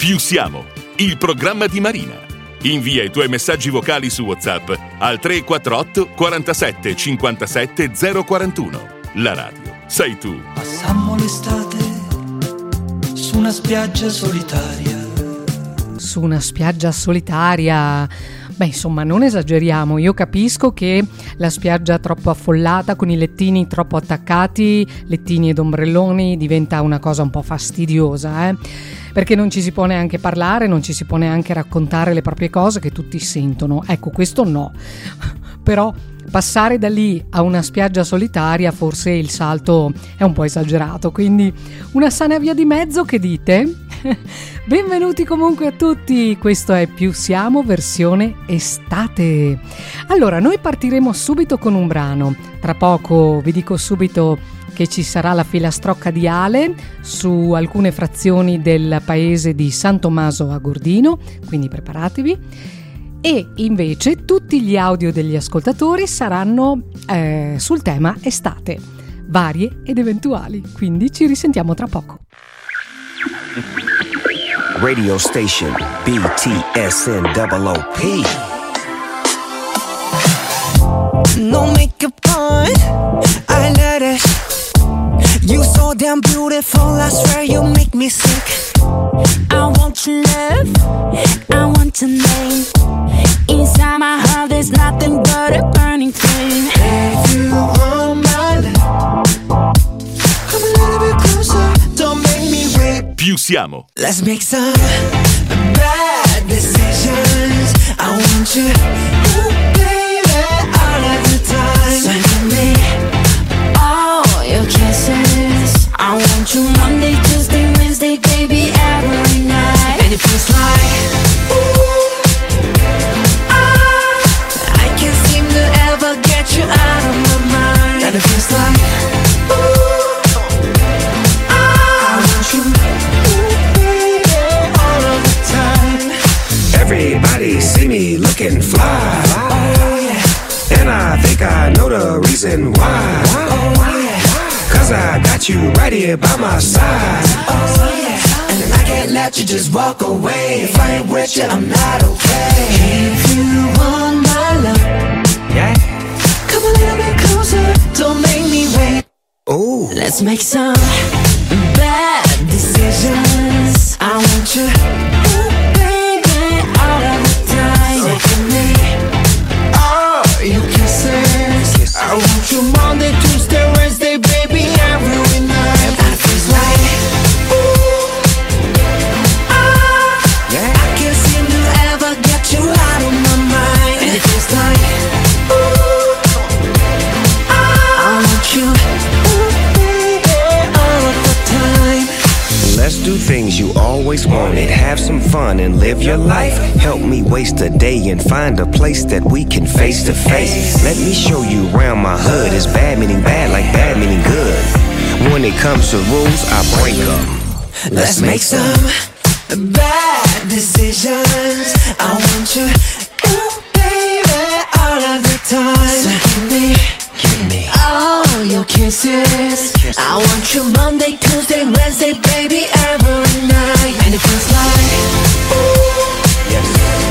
Più siamo, il programma di Marina. Invia i tuoi messaggi vocali su WhatsApp al 348 47 57 041. La radio sei tu. Passammo l'estate su una spiaggia solitaria. Su una spiaggia solitaria. Beh, insomma, non esageriamo. Io capisco che la spiaggia troppo affollata, con i lettini troppo attaccati, lettini ed ombrelloni, diventa una cosa un po' fastidiosa, perché non ci si può neanche parlare, non ci si può neanche raccontare le proprie cose che tutti sentono. Ecco, questo no. Però passare da lì a una spiaggia solitaria, forse il salto è un po' esagerato, quindi una sana via di mezzo, che dite? Benvenuti comunque a tutti, questo è Più Siamo versione estate. Allora, noi partiremo subito con un brano. Tra poco vi dico subito che ci sarà la filastrocca di Ale su alcune frazioni del paese di San Tommaso a Gordino, quindi preparatevi. E invece tutti gli audio degli ascoltatori saranno sul tema estate, varie ed eventuali, quindi ci risentiamo tra poco. Radio station BTSN OOP. No makeup on, I let it. You so damn beautiful, I swear you make me sick. I want your love, I want your name. Inside my heart there's nothing but a burning flame. If you want my love, come a little bit closer, don't make me wait. Più siamo. Let's make some bad decisions. I want you, ooh, baby, all of the time. So give me all your kisses. I want you Monday, Tuesday, Wednesday, baby, every night. And it feels like, ooh, I can't seem to ever get you out of my mind. And it feels like, ooh, I want you, ooh, baby, all of the time. Everybody see me looking fly. Oh yeah, And I think I know the reason why. oh yeah, 'Cause I got you right here by my side. oh yeah. And I can't let you just walk away. If I ain't with you, I'm not okay. If you want my love, Yeah. come a little bit closer, don't make me wait. Ooh. Let's make some bad decisions. I want you, ooh, baby, all of the time. So give me all your kisses. I want you Monday, Tuesday, Wednesday, baby, every night. And it feels like, ooh, Yeah. I can't seem to ever get you out of my mind. And it feels like, ooh, I want you, ooh, baby, all of the time. Let's do things you always wanted. Have some fun and live your life. Help me waste a day and find a place that we can face to face. Let me show you around my hood. It's bad meaning bad like bad meaning good. When it comes to rules, I break them. Let's make some bad decisions. I want you, ooh, baby, all of the time. So give me all your kisses. I want you Monday, Tuesday, Wednesday, baby, every night. And it feels like, ooh, Yes.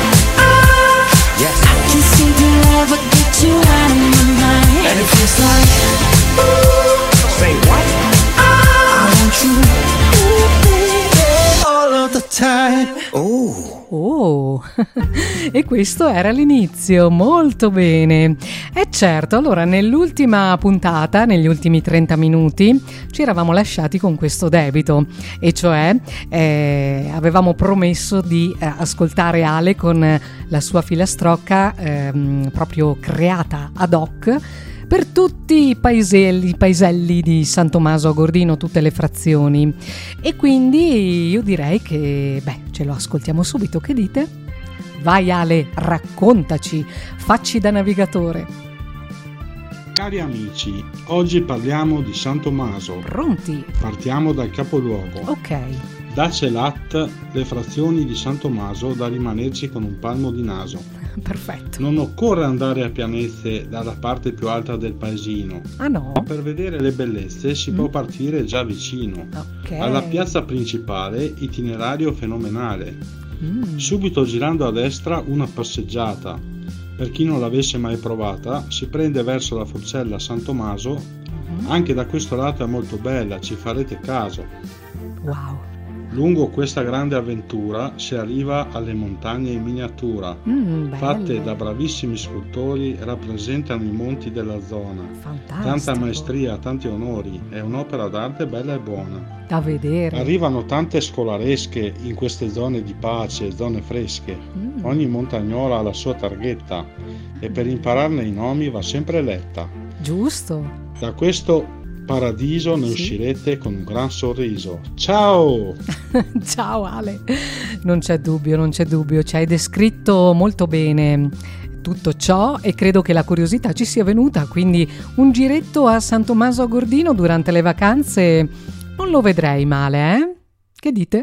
Yes. I can't seem to ever get you out of my mind. And it feels like, ooh, Say what? I want you, ooh, baby, all of the time. Ooh. Oh, e questo era l'inizio, molto bene. E certo, allora nell'ultima puntata, negli ultimi 30 minuti, ci eravamo lasciati con questo debito, e cioè avevamo promesso di ascoltare Ale con la sua filastrocca proprio creata ad hoc per tutti i paeselli di San Tommaso a Gordino, tutte le frazioni. E quindi io direi che, ce lo ascoltiamo subito, che dite? Vai Ale, raccontaci, facci da navigatore. Cari amici, oggi parliamo di San Tommaso. Pronti? Partiamo dal capoluogo. Ok. Da Celat le frazioni di San Tommaso da rimanerci con un palmo di naso. Perfetto. Non occorre andare a Pianezze dalla parte più alta del paesino. Ah no? Per vedere le bellezze si può partire già vicino. Ok. Alla piazza principale, itinerario fenomenale. Subito girando a destra una passeggiata. Per chi non l'avesse mai provata, si prende verso la Forcella San Tommaso. Anche da questo lato è molto bella, ci farete caso. Wow. Lungo questa grande avventura si arriva alle montagne in miniatura, fatte da bravissimi scultori, rappresentano i monti della zona. Fantastico. Tanta maestria, tanti onori, è un'opera d'arte bella e buona. Da vedere. Arrivano tante scolaresche in queste zone di pace, zone fresche. Ogni montagnolo ha la sua targhetta e per impararne i nomi va sempre letta. Giusto. Da questo paradiso ne uscirete con un gran sorriso. Ciao! Ciao Ale, non c'è dubbio, ci hai descritto molto bene tutto ciò e credo che la curiosità ci sia venuta, quindi un giretto a San Tommaso a Gordino durante le vacanze non lo vedrei male, eh? Che dite?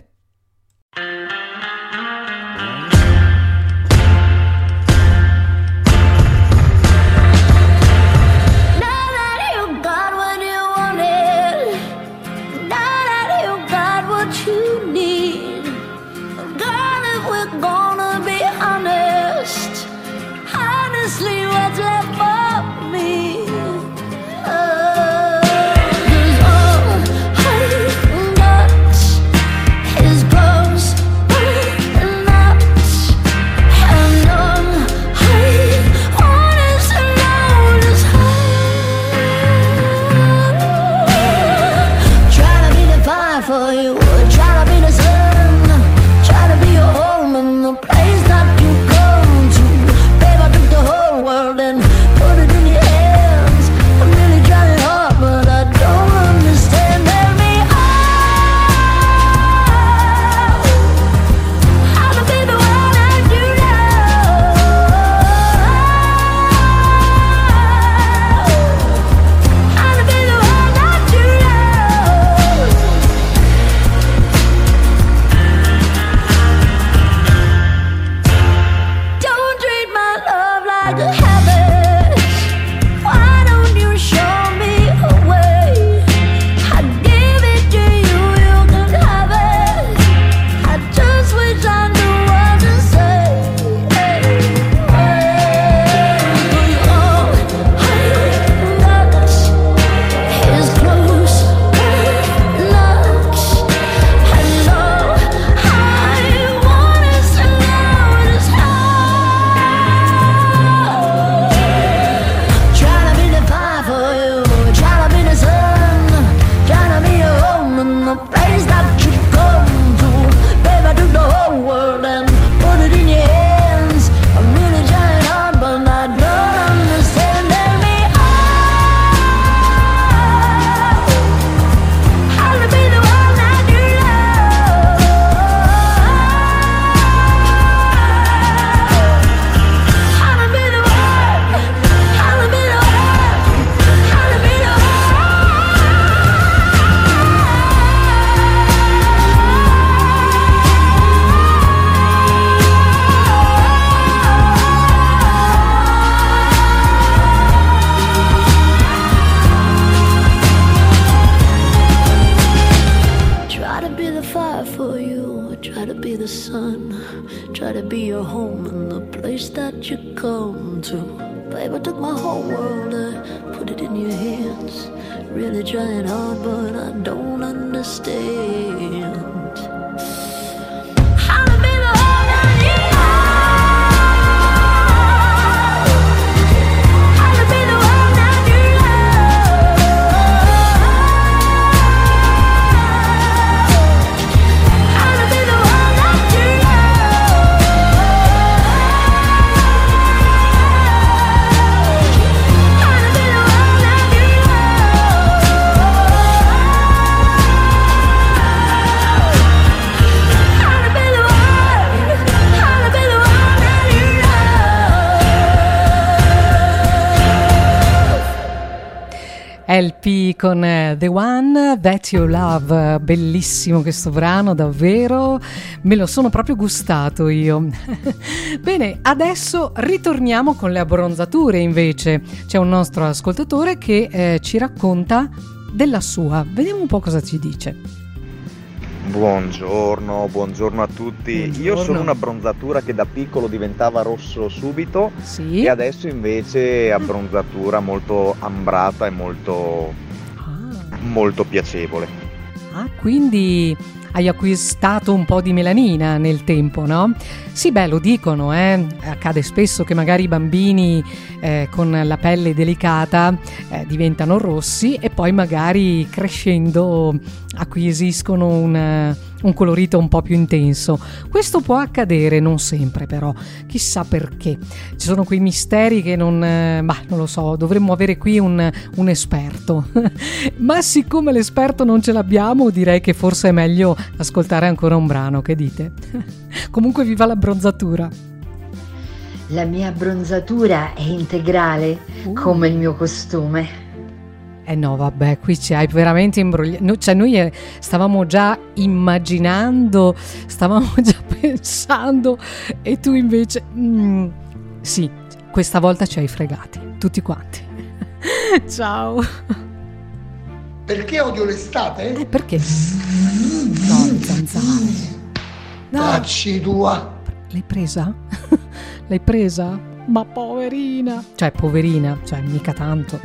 LP con The One That You Love. Bellissimo questo brano, davvero, me lo sono proprio gustato io. Bene, adesso ritorniamo con le abbronzature invece. C'è un nostro ascoltatore che ci racconta della sua. Vediamo un po' cosa ci dice. Buongiorno a tutti. Buongiorno. Io sono un'abbronzatura che da piccolo diventava rosso subito, sì, e adesso invece abbronzatura molto ambrata e molto piacevole. Quindi hai acquistato un po' di melanina nel tempo, no? Sì, beh, lo dicono, accade spesso che magari i bambini con la pelle delicata diventano rossi e poi magari crescendo acquisiscono un colorito un po' più intenso. Questo può accadere, non sempre però, chissà perché. Ci sono quei misteri che non lo so, dovremmo avere qui un esperto. Ma siccome l'esperto non ce l'abbiamo, direi che forse è meglio ascoltare ancora un brano, che dite? Comunque viva l'abbronzatura. La mia abbronzatura è integrale, come il mio costume. No, vabbè, qui ci hai veramente imbrogliato. Cioè, noi stavamo già immaginando, stavamo già pensando, e tu invece sì, questa volta ci hai fregati tutti quanti. Ciao. Perché odio l'estate? Perché? No, le zanzare. No. Tacci tua. L'hai presa? L'hai presa? Ma poverina. Cioè, mica tanto.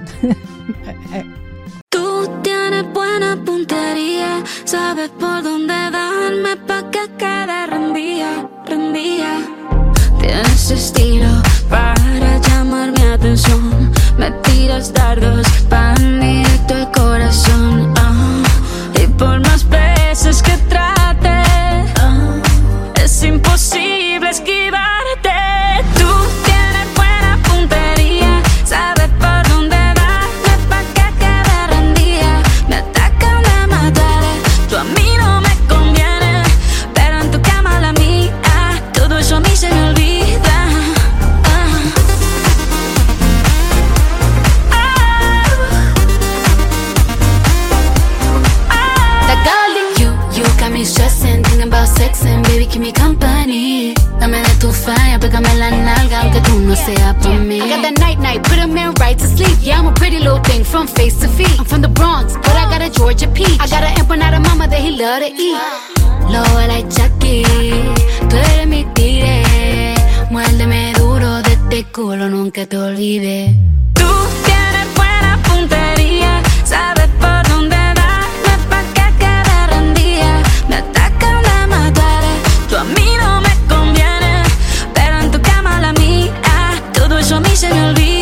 Tú tienes buena puntería, sabes por dónde darme pa' que quede rendida. Tienes estilo para llamar mi atención, me tiras dardos pan directo al corazón. Y por más veces que trate, es imposible esquivarte. Tú tienes buena puntería, sabes por dónde darme pa' que quede rendida. Me atacan de matar, tú a mí no me conviene, pero en tu cama la mía, todo eso a mí se me olvida. Stressing, thinking about sex and baby keep me company. Dame de tu falla, pégame la nalga aunque tú no seas por mí. I got that night, put a man right to sleep. Yeah, I'm a pretty little thing from face to feet. I'm from the Bronx, but I got a Georgia peach. I got an empanada mama that he love to eat. Low like Chucky, tú eres mi tigre. Muérdeme duro de este culo, nunca te olvides. Tú tienes buena puntería, sabes por dónde darme pa' que quede rendida. Me atacan de matar, tú a mí no me conviene, pero en tu cama la mía, todo eso a mí se me olvida.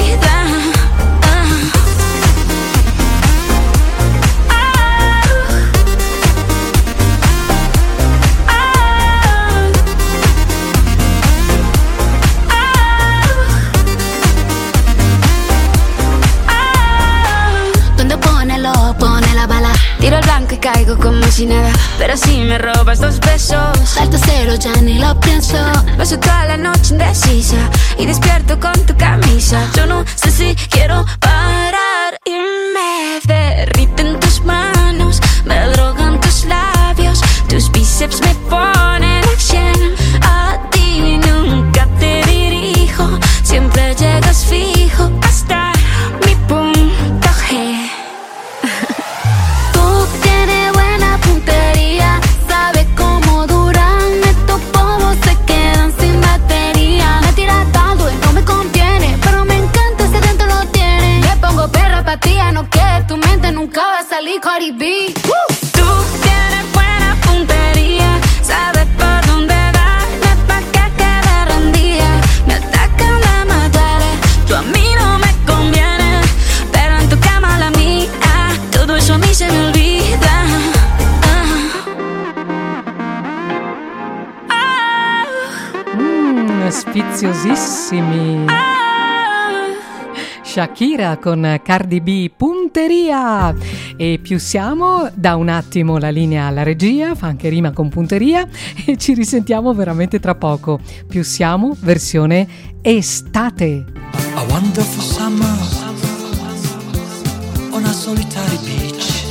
Tiro el blanco y caigo como si nada, pero si me robas 2 besos, salto cero, ya ni lo pienso. Paso toda la noche indecisa y despierto con tu camisa. Yo no sé si quiero parar y me derriten tus manos, me drogan tus labios, tus bíceps me ponen al 100. A ti nunca te dirijo, siempre llegas fijo hasta mi punto G. Sabe cómo duran estos bobos, se quedan sin batería. Me tira tanto y no me conviene, pero me encanta ese dentro lo tiene. Me pongo perra pa' ti, no que tu mente nunca va a salir Cardi B. Tú tienes buena puntería, sabes por dónde darme pa' que quede rendida. Me atacan de matar, tú a mí no me conviene, pero en tu cama la mía, todo eso a mí se me olvida. Sfiziosissimi. Shakira con Cardi B, punteria. E più siamo, da un attimo la linea alla regia, fa anche rima con punteria, e ci risentiamo veramente tra poco. Più siamo, versione estate. A wonderful summer on a solita ripita.